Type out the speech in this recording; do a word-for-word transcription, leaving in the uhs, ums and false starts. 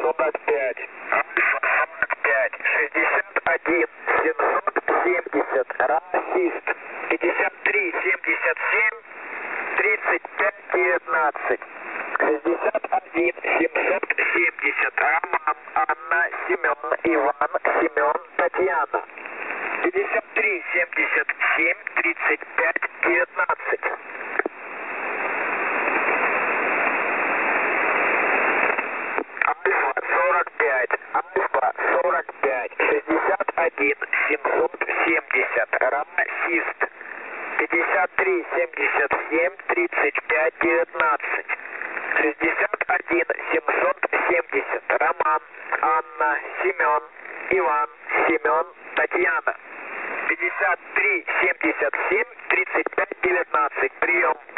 сорок пять. Альфа сорок пять. шестьдесят один семьсот семьдесят. Расист. пятьдесят три семьдесят семь тридцать пять девятнадцать. шестьдесят один семьсот семьдесят. Роман, Анна, Семен, Иван, Семен, Татьяна. пятьдесят три семьдесят семь тридцать пять девятнадцать. Альфа сорок пять. Альфа сорок пять. шестьдесят один семьсот семьдесят. Расист. пятьдесят три семьдесят семь тридцать пять девятнадцать. шестьдесят один семьсот семьдесят. Роман, Анна, Семен, Иван, Семен, Татьяна. пятьдесят три семьдесят семь тридцать пять девятнадцать. Прием.